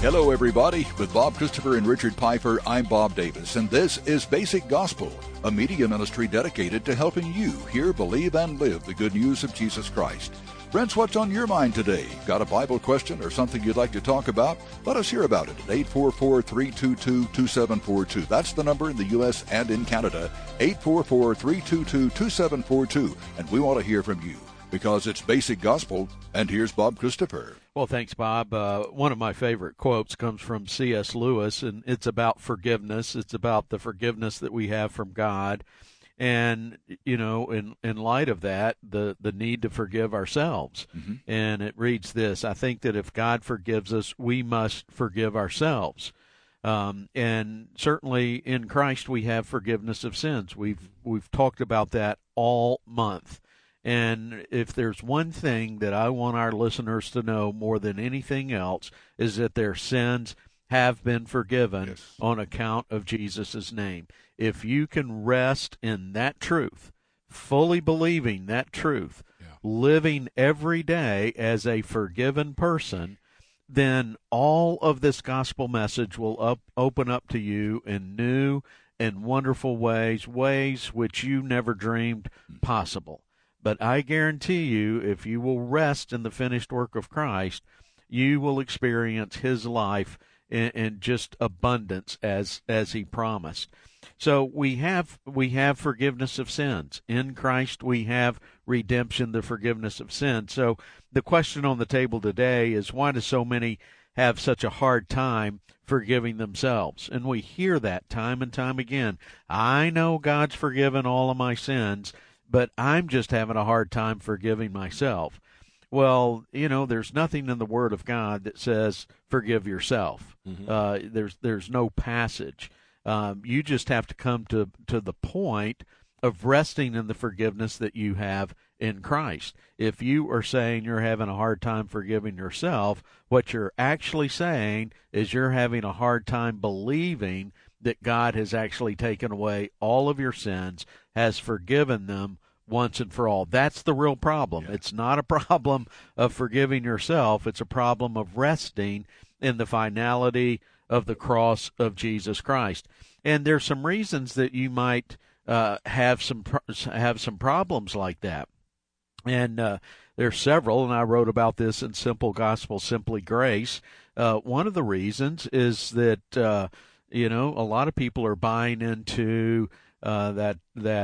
Hello, everybody. With Bob Christopher and Richard Pfeiffer, I'm Bob Davis, and this is Basic Gospel, a media ministry dedicated to helping you hear, believe, and live the good news of Jesus Christ. Friends, what's on your mind today? Got a Bible question or something you'd like to talk about? Let us hear about it at 844-322-2742. That's the number in the U.S. and in Canada, 844-322-2742. And we want to hear from you because it's Basic Gospel. And here's Bob Christopher. Well, thanks, Bob. One of my favorite quotes comes from C.S. Lewis, and it's about forgiveness. It's about the forgiveness that we have from God. And, you know, in light of that, the need to forgive ourselves. Mm-hmm. And it reads this: I think that if God forgives us, we must forgive ourselves. And certainly in Christ we have forgiveness of sins. We've talked about that all month. And if there's one thing that I want our listeners to know more than anything else is that their sins have been forgiven on account of Jesus' name. If you can rest in that truth, fully believing that truth, living every day as a forgiven person, then all of this gospel message will open up to you in new and wonderful ways which you never dreamed possible. But I guarantee you, if you will rest in the finished work of Christ, you will experience his life in just abundance as he promised. So we have forgiveness of sins. In Christ we have redemption, the forgiveness of sins. So the question on the table today is, why do so many have such a hard time forgiving themselves? And we hear that time and time again. I know God's forgiven all of my sins, but I'm just having a hard time forgiving myself. Well, you know, there's nothing in the Word of God that says forgive yourself. Mm-hmm. There's no passage. You just have to come to the point of resting in the forgiveness that you have in Christ. If you are saying you're having a hard time forgiving yourself, what you're actually saying is you're having a hard time believing that God has actually taken away all of your sins, has forgiven them once and for all. That's the real problem. Yeah. It's not a problem of forgiving yourself. It's a problem of resting in the finality of the cross of Jesus Christ. And there's some reasons that you might have some problems like that. And there's several, and I wrote about this in Simple Gospel, Simply Grace. One of the reasons is that a lot of people are buying into that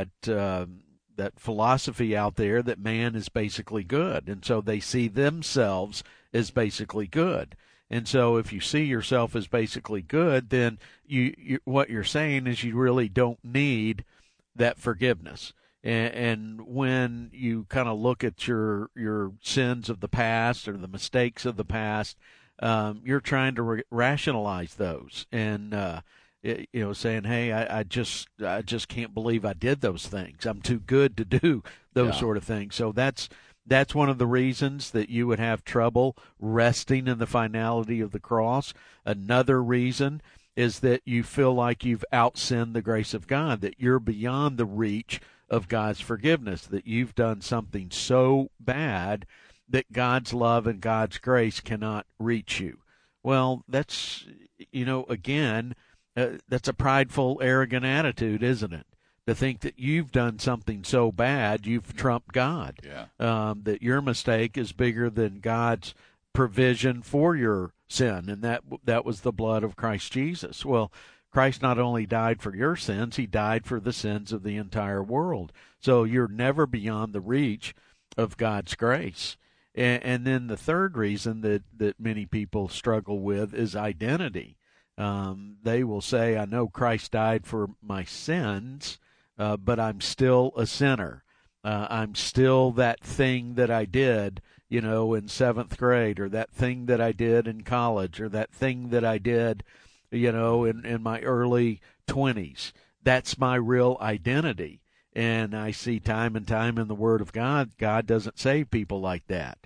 philosophy out there that man is basically good, and so they see themselves as basically good. And so if you see yourself as basically good, then you what you're saying is you really don't need that forgiveness. And when you kind of look at your sins of the past or the mistakes of the past, you're trying to rationalize those and saying, hey, I just can't believe I did those things. I'm too good to do those sort of things. So that's one of the reasons that you would have trouble resting in the finality of the cross. Another reason is that you feel like you've outsinned the grace of God, that you're beyond the reach of God's forgiveness, that you've done something so bad that God's love and God's grace cannot reach you. Well, that's, again, that's a prideful, arrogant attitude, isn't it? To think that you've done something so bad, you've trumped God. That your mistake is bigger than God's provision for your sin, and that was the blood of Christ Jesus. Well, Christ not only died for your sins, he died for the sins of the entire world. So you're never beyond the reach of God's grace. And then the third reason that many people struggle with is identity. They will say, I know Christ died for my sins, but I'm still a sinner. I'm still that thing that I did, in seventh grade, or that thing that I did in college, or that thing that I did, in my early 20s. That's my real identity. And I see time and time in the Word of God, God doesn't save people like that.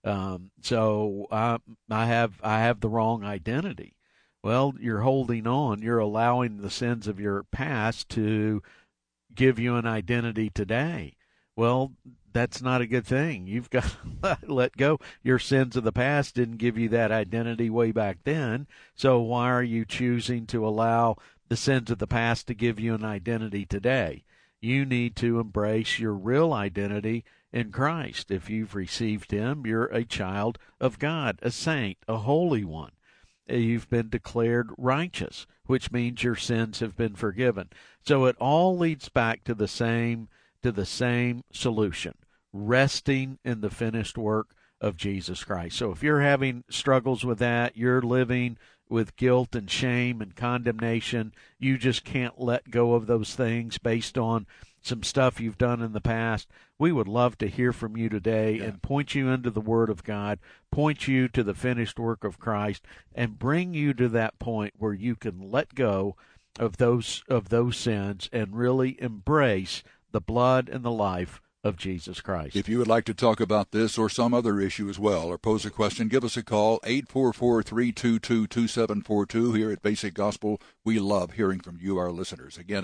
So I have the wrong identity. Well, you're holding on. You're allowing the sins of your past to give you an identity today. Well, that's not a good thing. You've got to let go. Your sins of the past didn't give you that identity way back then. So why are you choosing to allow the sins of the past to give you an identity today? You need to embrace your real identity in Christ. If you've received him, you're a child of God, a saint, a holy one. You've been declared righteous, which means your sins have been forgiven. So it all leads back to the same solution, resting in the finished work of Jesus Christ. So if you're having struggles with that, you're living with guilt and shame and condemnation, you just can't let go of those things based on some stuff you've done in the past, we would love to hear from you today and point you into the Word of God, point you to the finished work of Christ, and bring you to that point where you can let go of those sins and really embrace the blood and the life of Jesus Christ. If you would like to talk about this or some other issue as well, or pose a question, give us a call, 844-322-2742. Here at Basic Gospel, we love hearing from you, our listeners. Again,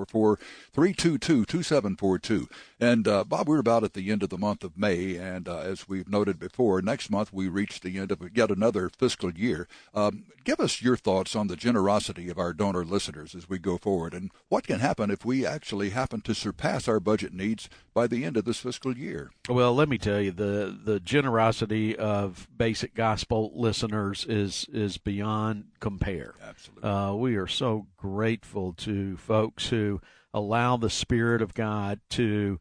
844-322-2742. And, Bob, we're about at the end of the month of May, and as we've noted before, next month we reach the end of yet another fiscal year. Give us your thoughts on the generosity of our donor listeners as we go forward, and what can happen if we actually happen to surpass our budget needs by the end of this fiscal year. Well, let me tell you, the generosity of Basic Gospel listeners is beyond compare. Absolutely. We are so grateful to folks who allow the Spirit of God to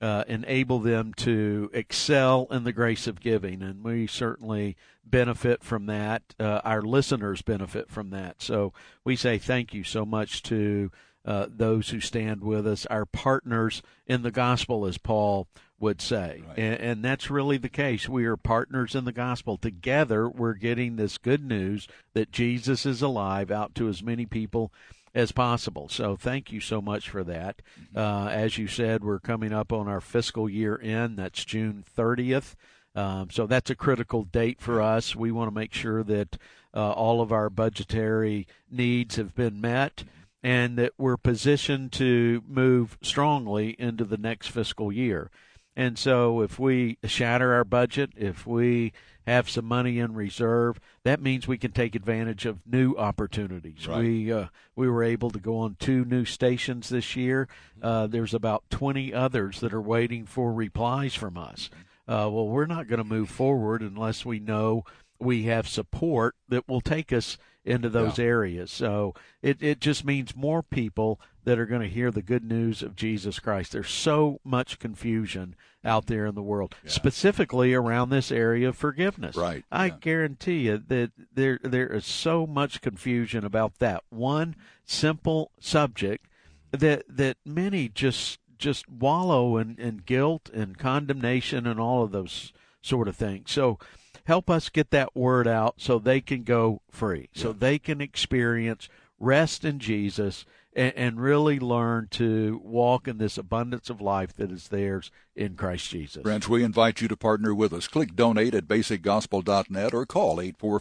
enable them to excel in the grace of giving, and we certainly benefit from that. Our listeners benefit from that. So we say thank you so much to those who stand with us, our partners in the gospel, as Paul would say. Right. And that's really the case. We are partners in the gospel. Together, we're getting this good news that Jesus is alive out to as many people as possible. So thank you so much for that. As you said, we're coming up on our fiscal year end. That's June 30th. So that's a critical date for us. We want to make sure that all of our budgetary needs have been met, and that we're positioned to move strongly into the next fiscal year. And so if we shatter our budget, if we have some money in reserve, that means we can take advantage of new opportunities. Right. We were able to go on 2 new stations this year. There's about 20 others that are waiting for replies from us. Well, we're not going to move forward unless we know we have support that will take us into those areas. So it just means more people that are going to hear the good news of Jesus Christ. There's so much confusion out there in the world, specifically around this area of forgiveness. Right. I guarantee you that there is so much confusion about that one simple subject that many just wallow in guilt and condemnation and all of those sort of things. So help us get that word out so they can go free, so they can experience rest in Jesus and really learn to walk in this abundance of life that is theirs in Christ Jesus. Friends, we invite you to partner with us. Click donate at basicgospel.net or call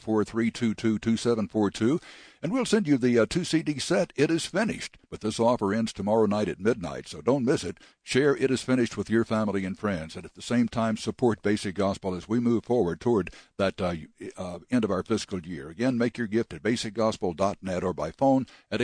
844-322-2742, and we'll send you the 2-CD set, It Is Finished. But this offer ends tomorrow night at midnight, so don't miss it. Share It Is Finished with your family and friends, and at the same time support Basic Gospel as we move forward toward that end of our fiscal year. Again, make your gift at basicgospel.net or by phone at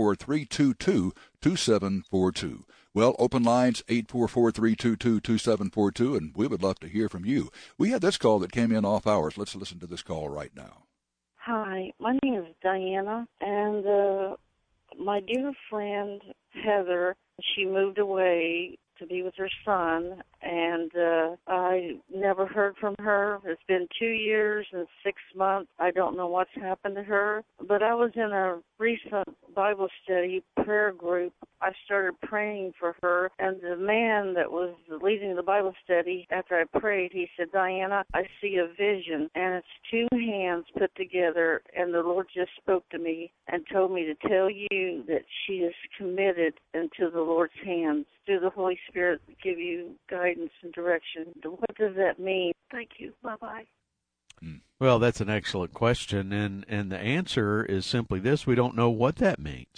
844-322-2742. Well, open lines, 844-322-2742, and we would love to hear from you. We had this call that came in off hours. Let's listen to this call right now. Hi, my name is Diana, and my dear friend Heather, she moved away to be with her son, and I never heard from her. It's been 2 years and 6 months. I don't know what's happened to her, but I was in a recent Bible study prayer group. I started praying for her, and the man that was leading the Bible study, after I prayed, he said, Diana, I see a vision, and it's 2 hands put together, and the Lord just spoke to me and told me to tell you that she is committed into the Lord's hands. Do the Holy Spirit give you guidance and direction? What does that mean? Thank you. Bye-bye. Well, that's an excellent question, and the answer is simply this: we don't know what that means.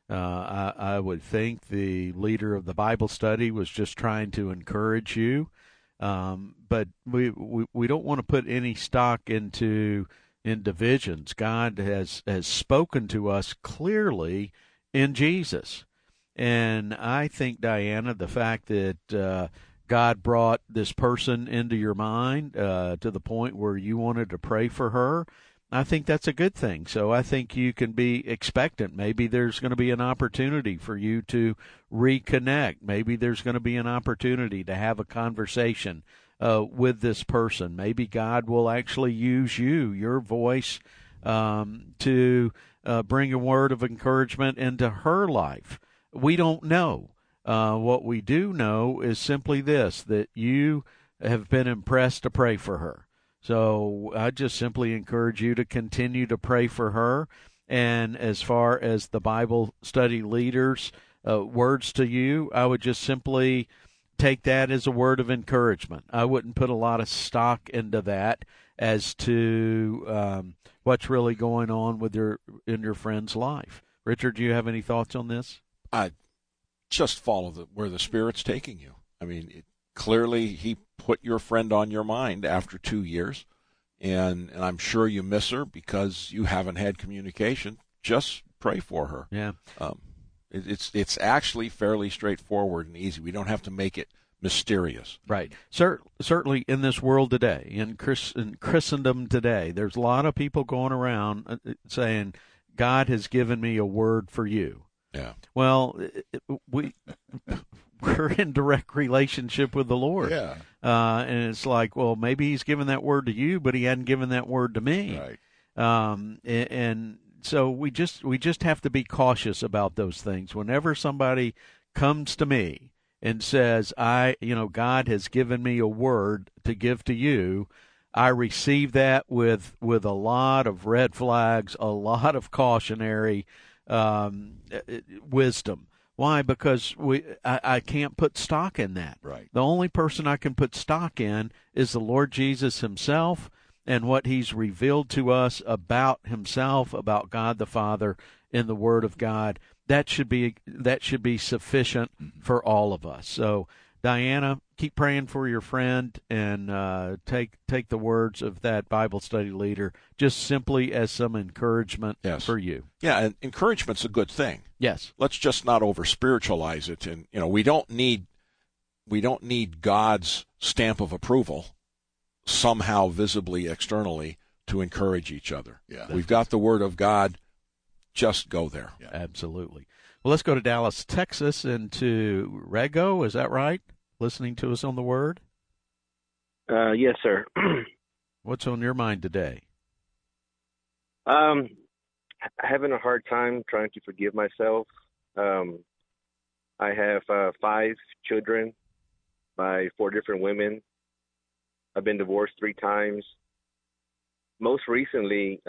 I would think the leader of the Bible study was just trying to encourage you. But we don't want to put any stock into in divisions. God has spoken to us clearly in Jesus. And I think, Diana, the fact that God brought this person into your mind to the point where you wanted to pray for her, I think that's a good thing. So I think you can be expectant. Maybe there's going to be an opportunity for you to reconnect. Maybe there's going to be an opportunity to have a conversation with this person. Maybe God will actually use you, your voice, to bring a word of encouragement into her life. We don't know. What we do know is simply this, that you have been impressed to pray for her. So I just simply encourage you to continue to pray for her. And as far as the Bible study leaders' words to you, I would just simply take that as a word of encouragement. I wouldn't put a lot of stock into that as to what's really going on with in your friend's life. Richard, do you have any thoughts on this? I just follow where the Spirit's taking you. I mean, clearly he put your friend on your mind after 2 years, and I'm sure you miss her because you haven't had communication. Just pray for her. Yeah. It's actually fairly straightforward and easy. We don't have to make it mysterious. Right. Certainly in this world today, in Christendom today, there's a lot of people going around saying, God has given me a word for you. Yeah. Well, we're in direct relationship with the Lord. Yeah. And it's like, well, maybe he's given that word to you, but he hadn't given that word to me. Right. And so we just have to be cautious about those things. Whenever somebody comes to me and says, God has given me a word to give to you, I receive that with a lot of red flags, a lot of cautionary wisdom. Why? Because I can't put stock in that. Right. The only person I can put stock in is the Lord Jesus himself and what he's revealed to us about himself, about God the Father in the Word of God. That should be sufficient for all of us. So, Diana, keep praying for your friend and take the words of that Bible study leader just simply as some encouragement for you. Yeah, and encouragement's a good thing. Yes. Let's just not over spiritualize it, and we don't need God's stamp of approval somehow visibly externally to encourage each other. Yeah. We've got the Word of God. Just go there. Yeah. Absolutely. Well, let's go to Dallas, Texas, and to Rego. Is that right? Listening to us on the Word? Yes, sir. What's on your mind today? Having a hard time trying to forgive myself. I have 5 children by 4 different women. I've been divorced 3 times. Most recently,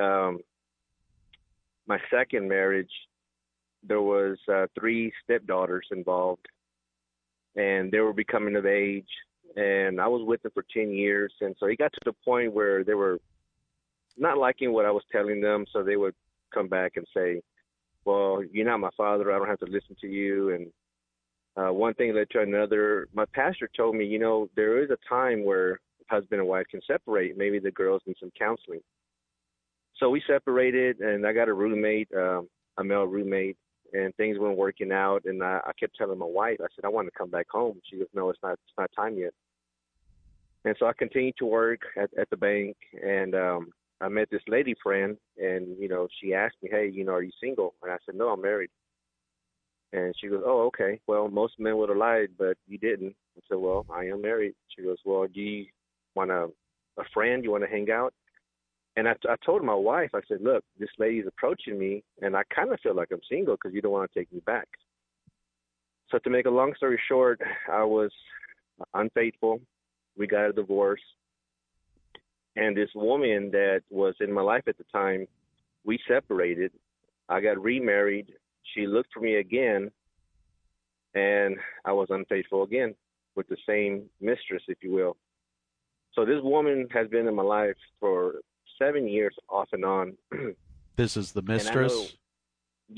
my second marriage, there was 3 stepdaughters involved, and they were becoming of age, and I was with them for 10 years, and so it got to the point where they were not liking what I was telling them, so they would come back and say, well, you're not my father, I don't have to listen to you, and one thing led to another. My pastor told me, there is a time where husband and wife can separate. Maybe the girls need some counseling. So we separated, and I got a roommate, a male roommate, and things weren't working out. And I kept telling my wife, I said, I want to come back home. She goes, no, it's not time yet. And so I continued to work at the bank, and I met this lady friend, and, she asked me, hey, are you single? And I said, no, I'm married. And she goes, oh, okay. Well, most men would have lied, but you didn't. I said, well, I am married. She goes, well, do you want a friend? You want to hang out? And I told my wife, I said, look, this lady's approaching me, and I kind of feel like I'm single because you don't want to take me back. So to make a long story short, I was unfaithful. We got a divorce. And this woman that was in my life at the time, we separated. I got remarried. She looked for me again, and I was unfaithful again with the same mistress, if you will. So this woman has been in my life for 7 years off and on. This is the mistress? Yes.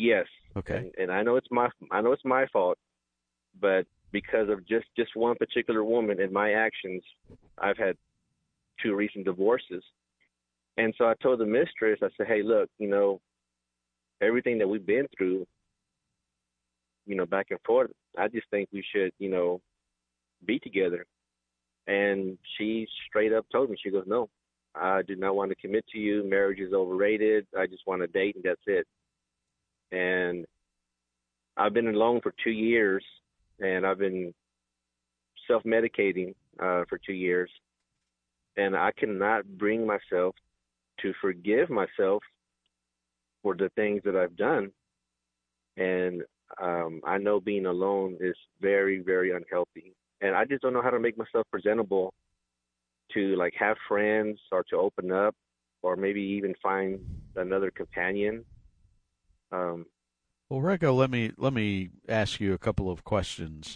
Okay. And I know it's my fault, but because of just one particular woman and my actions, I've had 2 recent divorces. And so I told the mistress, I said, hey, look, everything that we've been through, back and forth, I just think we should, be together. And she straight up told me, she goes, no, I do not want to commit to you. Marriage is overrated. I just want to date, and that's it. And I've been alone for 2 years, and I've been self-medicating for 2 years. And I cannot bring myself to forgive myself for the things that I've done. And I know being alone is very, very unhealthy. And I just don't know how to make myself presentable to like have friends or to open up or maybe even find another companion. Well, Rego, let me ask you a couple of questions.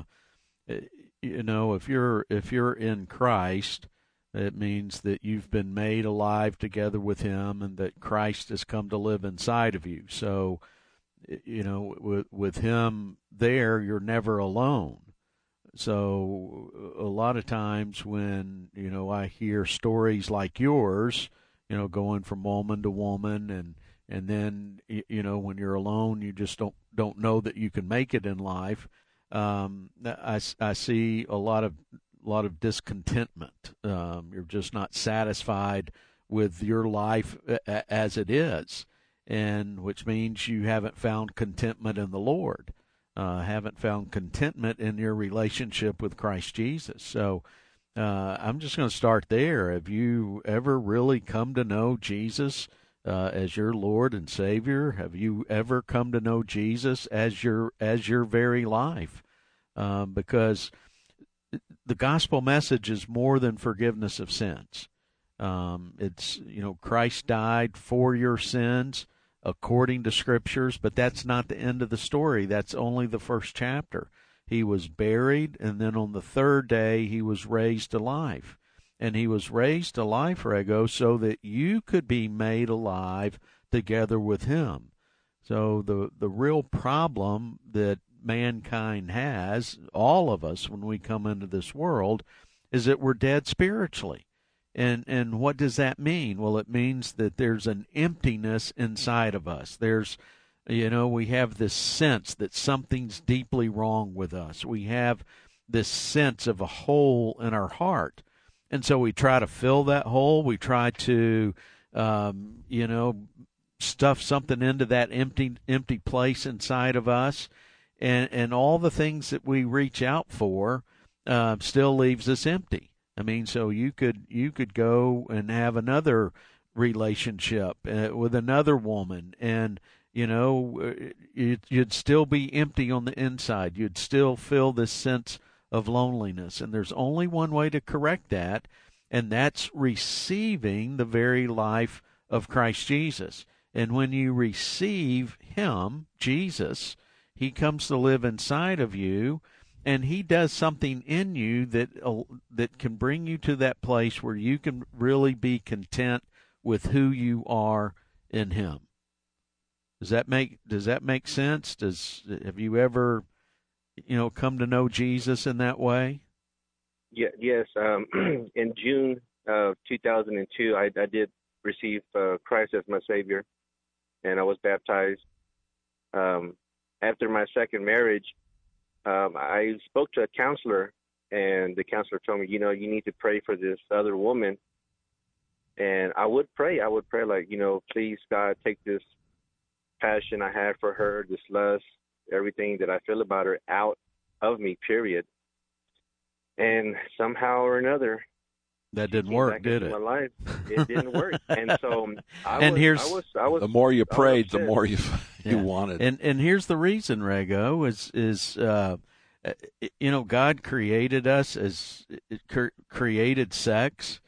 If you're in Christ, it means that you've been made alive together with Him, and that Christ has come to live inside of you. So, with Him there, you're never alone. So a lot of times when, I hear stories like yours, going from woman to woman, and then, when you're alone, you just don't know that you can make it in life. I see a lot of discontentment. You're just not satisfied with your life as it is, and which means you haven't found contentment in the Lord. Haven't found contentment in your relationship with Christ Jesus. So I'm just going to start there. Have you ever really come to know Jesus as your Lord and Savior? Have you ever come to know Jesus as your very life? Because the gospel message is more than forgiveness of sins. It's, Christ died for your sins according to Scriptures, but that's not the end of the story. That's only the first chapter. He was buried, and then on the 3rd day, He was raised to life. And He was raised to life, Rego, so that you could be made alive together with Him. So the real problem that mankind has, all of us, when we come into this world, is that we're dead spiritually. And what does that mean? Well, it means that there's an emptiness inside of us. There's, we have this sense that something's deeply wrong with us. We have this sense of a hole in our heart. And so we try to fill that hole. We try to, stuff something into that empty place inside of us. And all the things that we reach out for still leaves us empty. I mean, so you could go and have another relationship with another woman, and you'd still be empty on the inside. You'd still feel this sense of loneliness, and there's only one way to correct that, and that's receiving the very life of Christ Jesus. And when you receive Him, Jesus, He comes to live inside of you. And He does something in you that can bring you to that place where you can really be content with who you are in Him. Does that make sense? Have you ever, come to know Jesus in that way? Yeah, yes. In June of 2002, I did receive Christ as my Savior, and I was baptized. After my second marriage, I spoke to a counselor, and the counselor told me, you need to pray for this other woman. And I would pray like, please, God, take this passion I had for her, this lust, everything that I feel about her out of me, period. And somehow or another, that didn't work, did it? My life, it didn't work. And so the more you prayed, the more you wanted. And here's the reason, Rego, is God created us as created sex.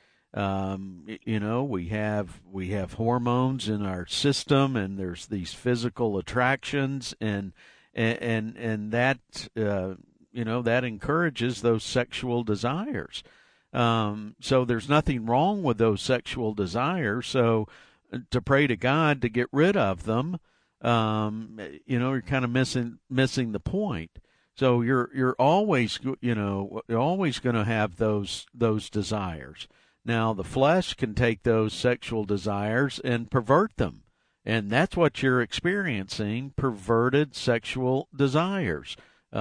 We have hormones in our system, and there's these physical attractions, and that that encourages those sexual desires. So there's nothing wrong with those sexual desires. So to pray to God to get rid of them you're kind of missing the point. So you're always you're always going to have those desires. Now the flesh can take those sexual desires and pervert them, and that's what you're experiencing: perverted sexual desires,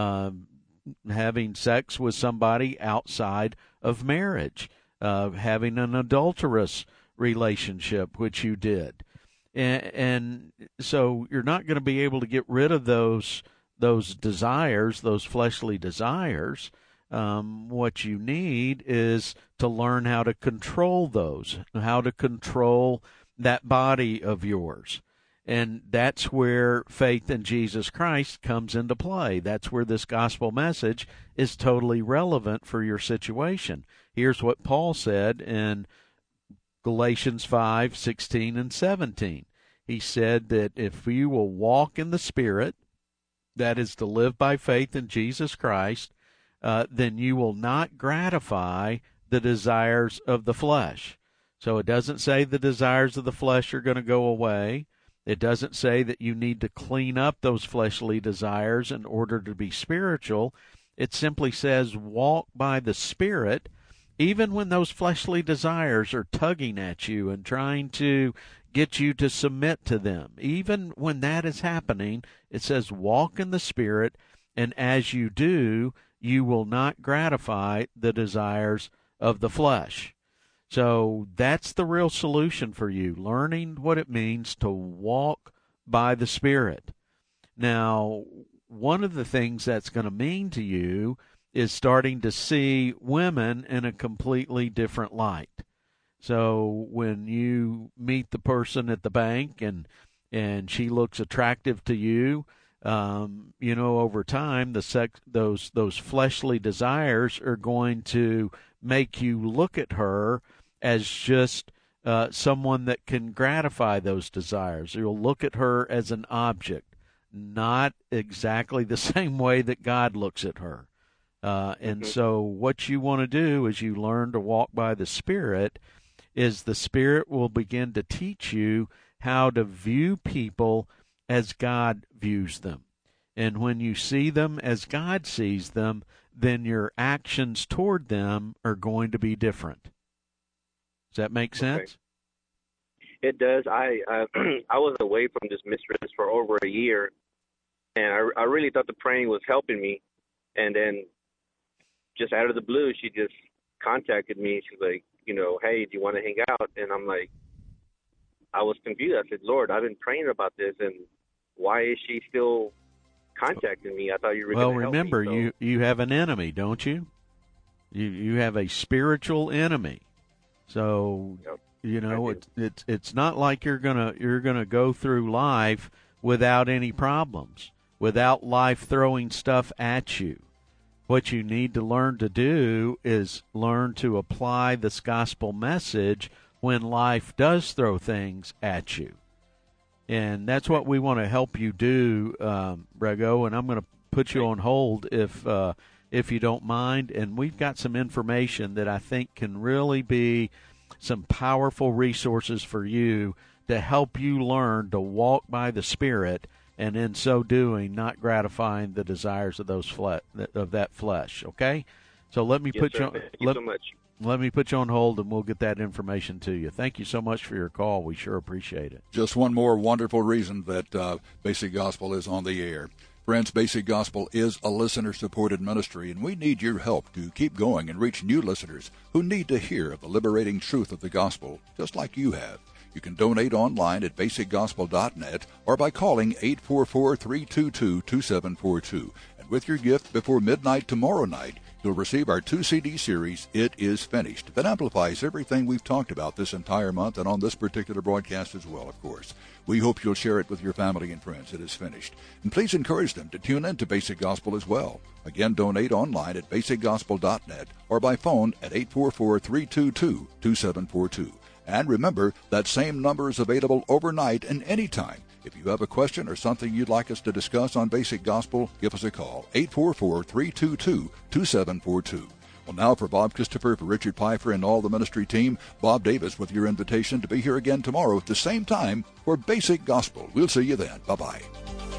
having sex with somebody outside of marriage, having an adulterous relationship, which you did. And so you're not going to be able to get rid of those desires, those fleshly desires. What you need is to learn how to control those, how to control that body of yours. And that's where faith in Jesus Christ comes into play. That's where this gospel message is totally relevant for your situation. Here's what Paul said in Galatians 5:16 and 17. He said that if you will walk in the Spirit, that is to live by faith in Jesus Christ, then you will not gratify the desires of the flesh. So it doesn't say the desires of the flesh are going to go away. It doesn't say that you need to clean up those fleshly desires in order to be spiritual. It simply says walk by the Spirit, even when those fleshly desires are tugging at you and trying to get you to submit to them. Even when that is happening, it says walk in the Spirit, and as you do, you will not gratify the desires of the flesh. So that's the real solution for you, learning what it means to walk by the Spirit. Now, one of the things that's going to mean to you is starting to see women in a completely different light. So when you meet the person at the bank and she looks attractive to you, over time those fleshly desires are going to make you look at her as just someone that can gratify those desires. You'll look at her as an object, not exactly the same way that God looks at her. And so what you want to do as you learn to walk by the Spirit is the Spirit will begin to teach you how to view people as God views them. And when you see them as God sees them, then your actions toward them are going to be different. Does that make sense? Okay. It does. I was away from this mistress for over a year, and I really thought the praying was helping me. And then just out of the blue, she just contacted me. She's like, hey, do you want to hang out? And I'm like, I was confused. I said, Lord, I've been praying about this, and why is she still contacting me? I thought you were going to help me. Well, remember, you have an enemy, don't you? You have a spiritual enemy. So, it's not like you're gonna go through life without any problems, without life throwing stuff at you. What you need to learn to do is learn to apply this gospel message when life does throw things at you. And that's what we want to help you do, Rego, and I'm going to put you on hold if you don't mind. And we've got some information that I think can really be some powerful resources for you to help you learn to walk by the Spirit, and in so doing, not gratifying the desires of that flesh. Okay, so let me put you. Thank you so much. Let me put you on hold, and we'll get that information to you. Thank you so much for your call. We sure appreciate it. Just one more wonderful reason that Basic Gospel is on the air. Friends, Basic Gospel is a listener-supported ministry, and we need your help to keep going and reach new listeners who need to hear of the liberating truth of the gospel, just like you have. You can donate online at basicgospel.net or by calling 844-322-2742. And with your gift before midnight tomorrow night, you'll receive our 2-CD series, It Is Finished, that amplifies everything we've talked about this entire month and on this particular broadcast as well, of course. We hope you'll share it with your family and friends. It is finished. And please encourage them to tune in to Basic Gospel as well. Again, donate online at basicgospel.net or by phone at 844-322-2742. And remember, that same number is available overnight and anytime. If you have a question or something you'd like us to discuss on Basic Gospel, give us a call, 844-322-2742. Well, now for Bob Christopher, for Richard Pfeiffer, and all the ministry team, Bob Davis with your invitation to be here again tomorrow at the same time for Basic Gospel. We'll see you then. Bye-bye.